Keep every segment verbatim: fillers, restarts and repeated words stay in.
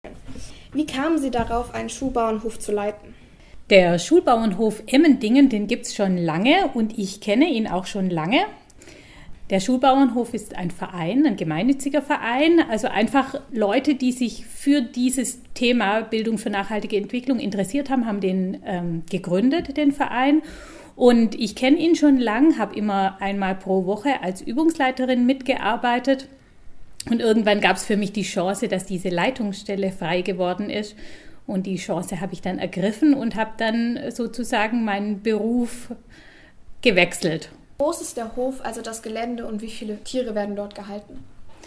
Wie kamen Sie darauf, einen Schulbauernhof zu leiten? Der Schulbauernhof Emmendingen, den gibt es schon lange und ich kenne ihn auch schon lange. Der Schulbauernhof ist ein Verein, ein gemeinnütziger Verein, also einfach Leute, die sich für dieses Thema Bildung für nachhaltige Entwicklung interessiert haben, haben den ähm, gegründet, den Verein. Und ich kenne ihn schon lang, habe immer einmal pro Woche als Übungsleiterin mitgearbeitet. Und irgendwann gab es für mich die Chance, dass diese Leitungsstelle frei geworden ist. Und die Chance habe ich dann ergriffen und habe dann sozusagen meinen Beruf gewechselt. Wie groß ist der Hof, also das Gelände, und wie viele Tiere werden dort gehalten?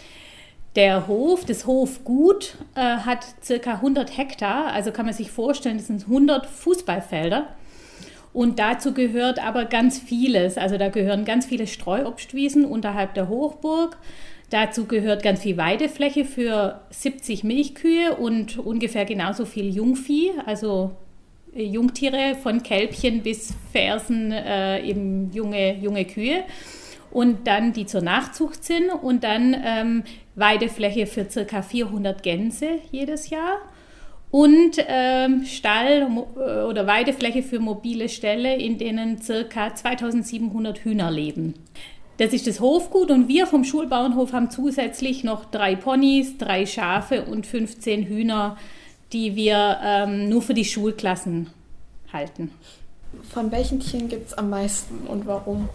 Der Hof, das Hofgut, äh, hat circa hundert Hektar. Also kann man sich vorstellen, das sind hundert Fußballfelder. Und dazu gehört aber ganz vieles. Also da gehören ganz viele Streuobstwiesen unterhalb der Hochburg. Dazu gehört ganz viel Weidefläche für siebzig Milchkühe und ungefähr genauso viel Jungvieh, also Jungtiere von Kälbchen bis Fersen, äh, eben junge, junge Kühe. Und dann die zur Nachzucht sind und dann ähm, Weidefläche für ca. vierhundert Gänse jedes Jahr. Und ähm, Stall oder Weidefläche für mobile Ställe, in denen ca. zweitausendsiebenhundert Hühner leben. Das ist das Hofgut und wir vom Schulbauernhof haben zusätzlich noch drei Ponys, drei Schafe und fünfzehn Hühner, die wir ähm, nur für die Schulklassen halten. Von welchen Tieren gibt es am meisten und warum?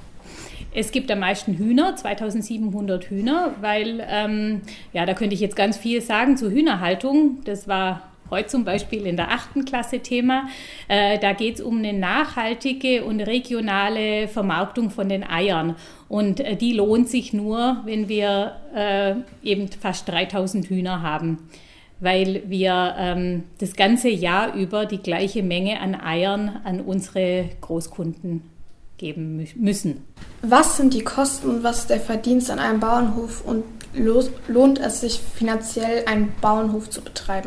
Es gibt am meisten Hühner, zweitausendsiebenhundert Hühner, weil, ähm, ja, da könnte ich jetzt ganz viel sagen zur Hühnerhaltung. Das war heute zum Beispiel in der achten Klasse Thema. Äh, da geht es um eine nachhaltige und regionale Vermarktung von den Eiern. Und äh, die lohnt sich nur, wenn wir äh, eben fast dreitausend Hühner haben, weil wir ähm, das ganze Jahr über die gleiche Menge an Eiern an unsere Großkunden geben mü- müssen. Was sind die Kosten und was ist der Verdienst an einem Bauernhof und lo- lohnt es sich finanziell, einen Bauernhof zu betreiben?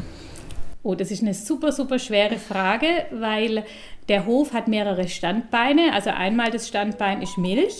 Oh, das ist eine super, super schwere Frage, weil der Hof hat mehrere Standbeine. Also einmal das Standbein ist Milch.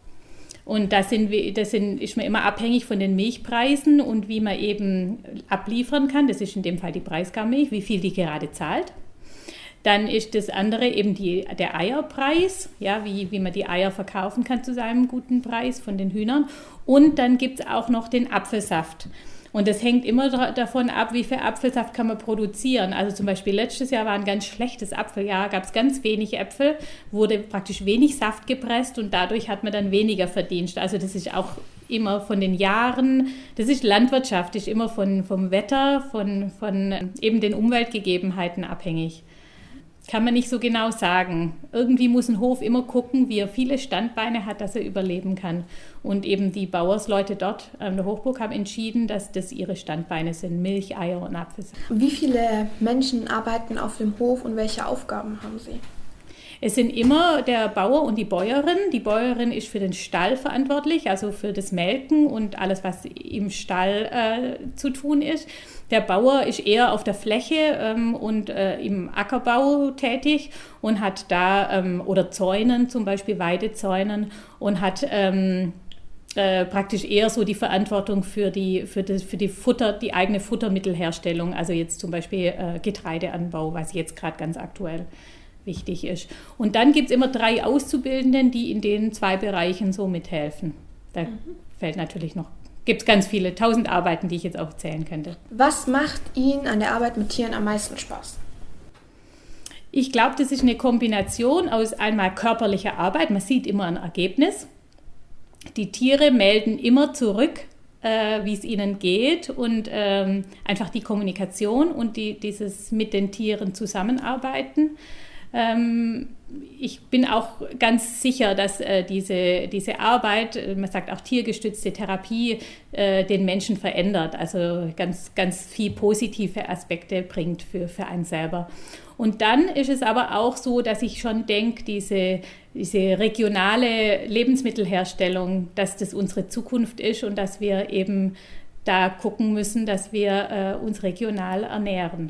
Und da sind wir, das sind, ist man immer abhängig von den Milchpreisen und wie man eben abliefern kann. Das ist in dem Fall die Breisgau-Milch, wie viel die gerade zahlt. Dann ist das andere eben die, der Eierpreis, ja, wie, wie man die Eier verkaufen kann zu seinem guten Preis von den Hühnern. Und dann gibt es auch noch den Apfelsaft. Und das hängt immer davon ab, wie viel Apfelsaft kann man produzieren. Also zum Beispiel letztes Jahr war ein ganz schlechtes Apfeljahr, gab es ganz wenig Äpfel, wurde praktisch wenig Saft gepresst und dadurch hat man dann weniger Verdienst. Also das ist auch immer von den Jahren, das ist Landwirtschaft, ist immer von, vom Wetter, von, von eben den Umweltgegebenheiten abhängig. Kann man nicht so genau sagen. Irgendwie muss ein Hof immer gucken, wie er viele Standbeine hat, dass er überleben kann. Und eben die Bauersleute dort an der Hochburg haben entschieden, dass das ihre Standbeine sind, Milch, Eier und Apfelsaft. Wie viele Menschen arbeiten auf dem Hof und welche Aufgaben haben sie? Es sind immer der Bauer und die Bäuerin. Die Bäuerin ist für den Stall verantwortlich, also für das Melken und alles, was im Stall äh, zu tun ist. Der Bauer ist eher auf der Fläche ähm, und äh, im Ackerbau tätig und hat da, ähm, oder Zäunen, zum Beispiel Weidezäunen, und hat ähm, äh, praktisch eher so die Verantwortung für die, für das, für die Futter, die eigene Futtermittelherstellung, also jetzt zum Beispiel äh, Getreideanbau, was jetzt gerade ganz aktuell wichtig ist. Und dann gibt es immer drei Auszubildenden, die in den zwei Bereichen so mithelfen. Da mhm. fällt natürlich noch, gibt es ganz viele, tausend Arbeiten, die ich jetzt auch zählen könnte. Was macht Ihnen an der Arbeit mit Tieren am meisten Spaß? Ich glaube, das ist eine Kombination aus einmal körperlicher Arbeit, man sieht immer ein Ergebnis. Die Tiere melden immer zurück, äh, wie es ihnen geht, und ähm, einfach die Kommunikation und die, dieses mit den Tieren zusammenarbeiten. Ähm, ich bin auch ganz sicher, dass äh, diese, diese Arbeit, man sagt auch tiergestützte Therapie, äh, den Menschen verändert, also ganz, ganz viel positive Aspekte bringt für, für einen selber. Und dann ist es aber auch so, dass ich schon denke, diese, diese regionale Lebensmittelherstellung, dass das unsere Zukunft ist und dass wir eben da gucken müssen, dass wir äh, uns regional ernähren.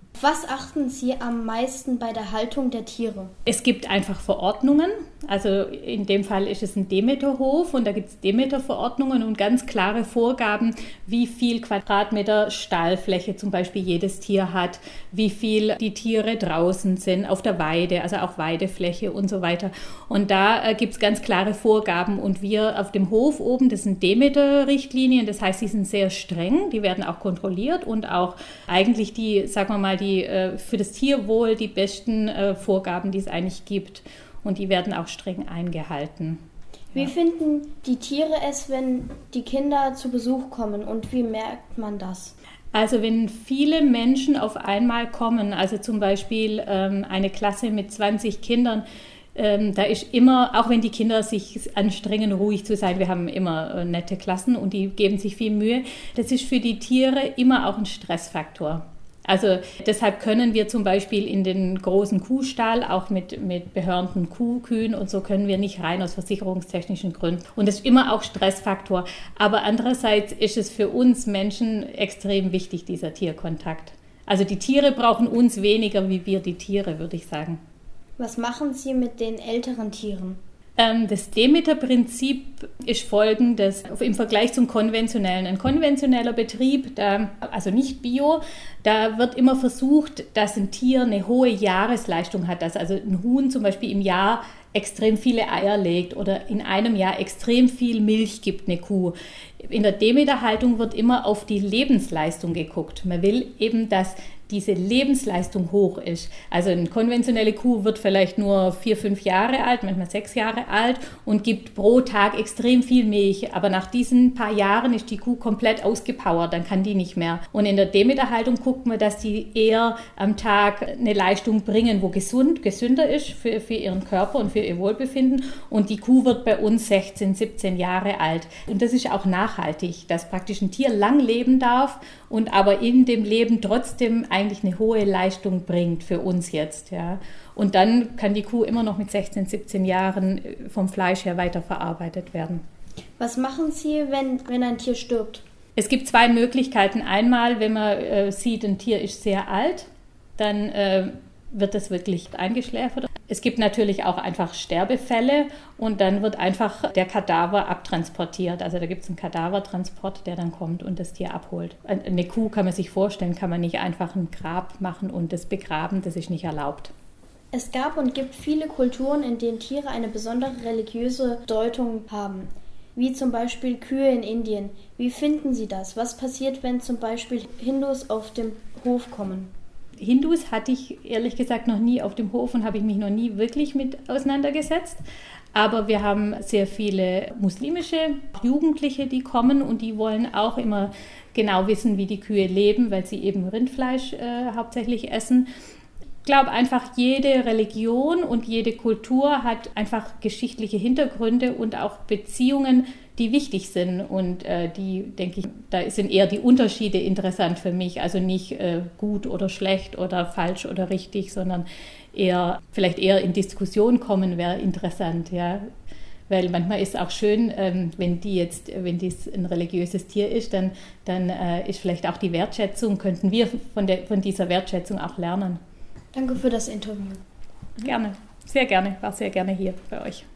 Was achten Sie am meisten bei der Haltung der Tiere? Es gibt einfach Verordnungen. Also in dem Fall ist es ein Demeterhof und da gibt es Demeter-Verordnungen und ganz klare Vorgaben, wie viel Quadratmeter Stallfläche zum Beispiel jedes Tier hat, wie viel die Tiere draußen sind, auf der Weide, also auch Weidefläche und so weiter. Und da äh, gibt es ganz klare Vorgaben und wir auf dem Hof oben, das sind Demeter-Richtlinien, das heißt, die sind sehr streng, die werden auch kontrolliert und auch eigentlich die, sagen wir mal, die Die, äh, für das Tierwohl die besten äh, Vorgaben, die es eigentlich gibt. Und die werden auch streng eingehalten. Wie Ja. finden die Tiere es, wenn die Kinder zu Besuch kommen und wie merkt man das? Also wenn viele Menschen auf einmal kommen, also zum Beispiel ähm, eine Klasse mit zwanzig Kindern, ähm, da ist immer, auch wenn die Kinder sich anstrengen, ruhig zu sein, wir haben immer äh, nette Klassen und die geben sich viel Mühe, das ist für die Tiere immer auch ein Stressfaktor. Also deshalb können wir zum Beispiel in den großen Kuhstall, auch mit, mit behörnten Kuh, Kühen und so, können wir nicht rein aus versicherungstechnischen Gründen. Und das ist immer auch Stressfaktor. Aber andererseits ist es für uns Menschen extrem wichtig, dieser Tierkontakt. Also die Tiere brauchen uns weniger wie wir die Tiere, würde ich sagen. Was machen Sie mit den älteren Tieren? Das Demeter-Prinzip ist folgendes, im Vergleich zum konventionellen. Ein konventioneller Betrieb, da, also nicht Bio, da wird immer versucht, dass ein Tier eine hohe Jahresleistung hat, dass also ein Huhn zum Beispiel im Jahr extrem viele Eier legt oder in einem Jahr extrem viel Milch gibt, eine Kuh. In der Demeter-Haltung wird immer auf die Lebensleistung geguckt. Man will eben, dass diese Lebensleistung hoch ist. Also eine konventionelle Kuh wird vielleicht nur vier, fünf Jahre alt, manchmal sechs Jahre alt und gibt pro Tag extrem viel Milch. Aber nach diesen paar Jahren ist die Kuh komplett ausgepowert, dann kann die nicht mehr. Und in der Demeter-Haltung guckt man, dass die eher am Tag eine Leistung bringen, wo gesund, gesünder ist für, für ihren Körper und für ihr Wohlbefinden. Und die Kuh wird bei uns sechzehn, siebzehn Jahre alt. Und das ist auch nachhaltig, dass praktisch ein Tier lang leben darf und aber in dem Leben trotzdem eigentlich eine hohe Leistung bringt für uns jetzt. Ja. Und dann kann die Kuh immer noch mit sechzehn, siebzehn Jahren vom Fleisch her weiterverarbeitet werden. Was machen Sie, wenn, wenn ein Tier stirbt? Es gibt zwei Möglichkeiten. Einmal, wenn man äh, sieht, ein Tier ist sehr alt, dann äh, wird das wirklich eingeschläfert. Es gibt natürlich auch einfach Sterbefälle und dann wird einfach der Kadaver abtransportiert. Also da gibt es einen Kadavertransport, der dann kommt und das Tier abholt. Eine Kuh kann man sich vorstellen, kann man nicht einfach ein Grab machen und das begraben, das ist nicht erlaubt. Es gab und gibt viele Kulturen, in denen Tiere eine besondere religiöse Deutung haben, wie zum Beispiel Kühe in Indien. Wie finden Sie das? Was passiert, wenn zum Beispiel Hindus auf den Hof kommen? Hindus hatte ich ehrlich gesagt noch nie auf dem Hof und habe ich mich noch nie wirklich mit auseinandergesetzt. Aber wir haben sehr viele muslimische Jugendliche, die kommen und die wollen auch immer genau wissen, wie die Kühe leben, weil sie eben Rindfleisch äh, hauptsächlich essen. Ich glaube einfach, jede Religion und jede Kultur hat einfach geschichtliche Hintergründe und auch Beziehungen, die wichtig sind. Und äh, die, denke ich, da sind eher die Unterschiede interessant für mich. Also nicht äh, gut oder schlecht oder falsch oder richtig, sondern eher, vielleicht eher in Diskussion kommen wäre interessant, ja. Weil manchmal ist es auch schön, ähm, wenn die jetzt, wenn dies ein religiöses Tier ist, dann, dann äh, ist vielleicht auch die Wertschätzung, könnten wir von, der, von dieser Wertschätzung auch lernen. Danke für das Interview. Gerne, sehr gerne, war sehr gerne hier bei euch.